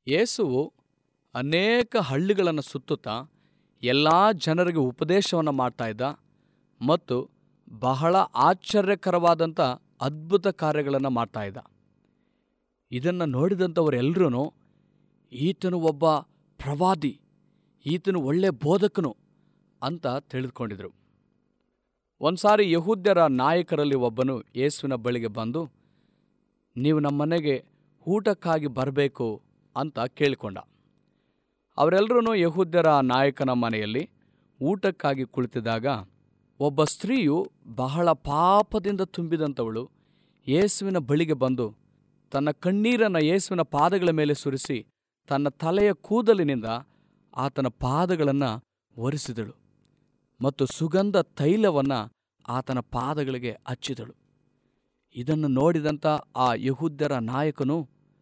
ಯೇಸುವು ಅನೇಕ ಹಳ್ಳಿಗಳನ್ನು ಸುತ್ತುತ್ತಾ ಎಲ್ಲ ಜನರಿಗೆ ಉಪದೇಶವನ್ನು ಮಾಡ್ತಾ ಇದ್ದ ಮತ್ತು ಬಹಳ ಆಶ್ಚರ್ಯಕರವಾದಂಥ ಅದ್ಭುತ ಕಾರ್ಯಗಳನ್ನು ಮಾಡ್ತಾ ಇದ್ದ. ಇದನ್ನು ನೋಡಿದಂಥವರೆಲ್ಲರೂ ಈತನು ಒಬ್ಬ ಪ್ರವಾದಿ, ಈತನು ಒಳ್ಳೆಯ ಬೋಧಕನು ಅಂತ ತಿಳಿದುಕೊಂಡಿದ್ರು. ಒಂದು ಸಾರಿ ಯಹೂದ್ಯರ ನಾಯಕರಲ್ಲಿ ಒಬ್ಬನು ಯೇಸುವಿನ ಬಳಿಗೆ ಬಂದು, ನೀವು ನಮ್ಮ ಮನೆಗೆ ಊಟಕ್ಕಾಗಿ ಬರಬೇಕು ಅಂತ ಕೇಳಿಕೊಂಡ. ಅವರೆಲ್ಲರೂ ಯಹೂದ್ಯರ ನಾಯಕನ ಮನೆಯಲ್ಲಿ ಊಟಕ್ಕಾಗಿ ಕುಳಿತಿದ್ದಾಗ ಒಬ್ಬ ಸ್ತ್ರೀಯು ಬಹಳ ಪಾಪದಿಂದ ತುಂಬಿದಂಥವಳು ಯೇಸುವಿನ ಬಳಿಗೆ ಬಂದು ತನ್ನ ಕಣ್ಣೀರನ್ನು ಯೇಸುವಿನ ಪಾದಗಳ ಮೇಲೆ ಸುರಿಸಿ ತನ್ನ ತಲೆಯ ಕೂದಲಿನಿಂದ ಆತನ ಪಾದಗಳನ್ನು ಒರೆಸಿದಳು ಮತ್ತು ಸುಗಂಧ ತೈಲವನ್ನು ಆತನ ಪಾದಗಳಿಗೆ ಹಚ್ಚಿದಳು. ಇದನ್ನು ನೋಡಿದಂಥ ಆ ಯಹೂದ್ಯರ ನಾಯಕನು,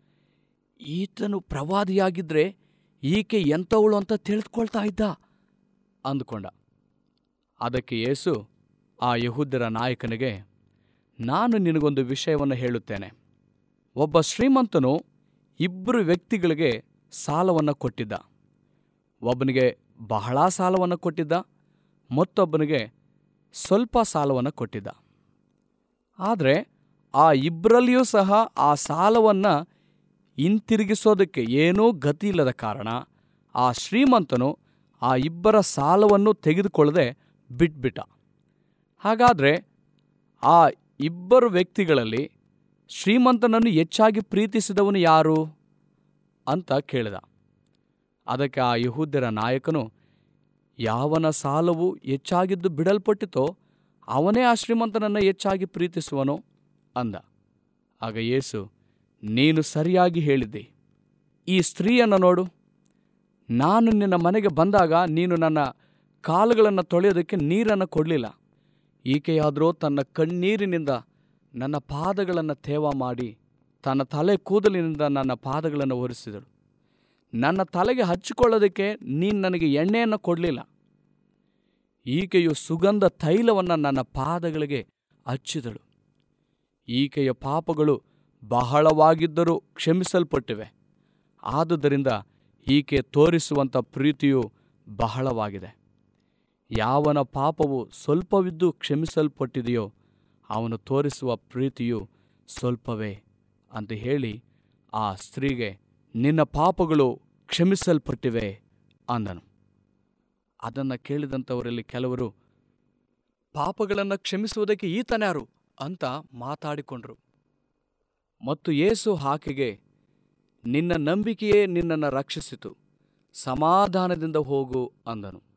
ಈತನು ಪ್ರವಾದಿಯಾಗಿದ್ದರೆ ಈಕೆ ಎಂಥವಳು ಅಂತ ತಿಳಿದುಕೊಳ್ತಾ ಇದ್ದ ಅಂದುಕೊಂಡ. ಅದಕ್ಕೆ ಯೇಸು ಆ ಯಹೂದ್ಯರ ನಾಯಕನಿಗೆ, ನಾನು ನಿನಗೊಂದು ವಿಷಯವನ್ನು ಹೇಳುತ್ತೇನೆ. ಒಬ್ಬ ಶ್ರೀಮಂತನು 2 ವ್ಯಕ್ತಿಗಳಿಗೆ ಸಾಲವನ್ನು ಕೊಟ್ಟಿದ್ದ. ಒಬ್ಬನಿಗೆ ಬಹಳ ಸಾಲವನ್ನು ಕೊಟ್ಟಿದ್ದ, ಮತ್ತೊಬ್ಬನಿಗೆ ಸ್ವಲ್ಪ ಸಾಲವನ್ನು ಕೊಟ್ಟಿದ್ದ. ಆದರೆ ಆ ಇಬ್ಬರಲ್ಲಿಯೂ ಸಹ ಆ ಸಾಲವನ್ನು ಹಿಂತಿರುಗಿಸೋದಕ್ಕೆ ಏನೂ ಗತಿ ಇಲ್ಲದ ಕಾರಣ ಆ ಶ್ರೀಮಂತನು ಆ ಇಬ್ಬರ ಸಾಲವನ್ನು ತೆಗೆದುಕೊಳ್ಳದೆ ಬಿಟ್ಬಿಟ್ಟ. ಹಾಗಾದರೆ ಆ 2 ವ್ಯಕ್ತಿಗಳಲ್ಲಿ ಶ್ರೀಮಂತನನ್ನು ಹೆಚ್ಚಾಗಿ ಪ್ರೀತಿಸಿದವನು ಯಾರು ಅಂತ ಕೇಳಿದ. ಅದಕ್ಕೆ ಆ ಯಹೂದ್ಯರ ನಾಯಕನು, ಯಾವನ ಸಾಲವು ಹೆಚ್ಚಾಗಿದ್ದು ಬಿಡಲ್ಪಟ್ಟಿತೋ ಅವನೇ ಆ ಶ್ರೀಮಂತನನ್ನು ಹೆಚ್ಚಾಗಿ ಪ್ರೀತಿಸುವನು ಅಂದ. ಆಗ ಯೇಸು, ನೀನು ಸರಿಯಾಗಿ ಹೇಳಿದ್ದೆ. ಈ ಸ್ತ್ರೀಯನ್ನು ನೋಡು, ನಾನು ನಿನ್ನ ಮನೆಗೆ ಬಂದಾಗ ನೀನು ನನ್ನ ಕಾಲುಗಳನ್ನು ತೊಳೆಯೋದಕ್ಕೆ ನೀರನ್ನು ಕೊಡಲಿಲ್ಲ. ಈಕೆಯಾದರೂ ತನ್ನ ಕಣ್ಣೀರಿನಿಂದ ನನ್ನ ಪಾದಗಳನ್ನು ತೇವ ಮಾಡಿ ತನ್ನ ತಲೆ ಕೂದಲಿನಿಂದ ನನ್ನ ಪಾದಗಳನ್ನು ಒರೆಸಿದಳು. ನನ್ನ ತಲೆಗೆ ಹಚ್ಚಿಕೊಳ್ಳೋದಕ್ಕೆ ನೀನು ನನಗೆ ಎಣ್ಣೆಯನ್ನು ಕೊಡಲಿಲ್ಲ. ಈಕೆಯು ಸುಗಂಧ ತೈಲವನ್ನು ನನ್ನ ಪಾದಗಳಿಗೆ ಹಚ್ಚಿದಳು. ಈಕೆಯ ಪಾಪಗಳು ಬಹಳವಾಗಿದ್ದರೂ ಕ್ಷಮಿಸಲ್ಪಟ್ಟಿವೆ. ಆದುದರಿಂದ ಈಕೆ ತೋರಿಸುವಂಥ ಪ್ರೀತಿಯು ಬಹಳವಾಗಿದೆ. ಯಾವನ ಪಾಪವು ಸ್ವಲ್ಪವಿದ್ದು ಕ್ಷಮಿಸಲ್ಪಟ್ಟಿದೆಯೋ ಅವನು ತೋರಿಸುವ ಪ್ರೀತಿಯು ಸ್ವಲ್ಪವೇ ಅಂತ ಹೇಳಿ ಆ ಸ್ತ್ರೀಗೆ, ನಿನ್ನ ಪಾಪಗಳು ಕ್ಷಮಿಸಲ್ಪಟ್ಟಿವೆ ಅಂದನು. ಅದನ್ನು ಕೇಳಿದಂಥವರಲ್ಲಿ ಕೆಲವರು, ಪಾಪಗಳನ್ನು ಕ್ಷಮಿಸುವುದಕ್ಕೆ ಈತನ್ಯಾರು ಅಂತ ಮಾತಾಡಿಕೊಂಡರು. ಮತ್ತು ಯೇಸು ಆಕೆಗೆ, ನಿನ್ನ ನಂಬಿಕೆಯೇ ನಿನ್ನನ್ನು ರಕ್ಷಿಸಿತು, ಸಮಾಧಾನದಿಂದ ಹೋಗು ಅಂದನು.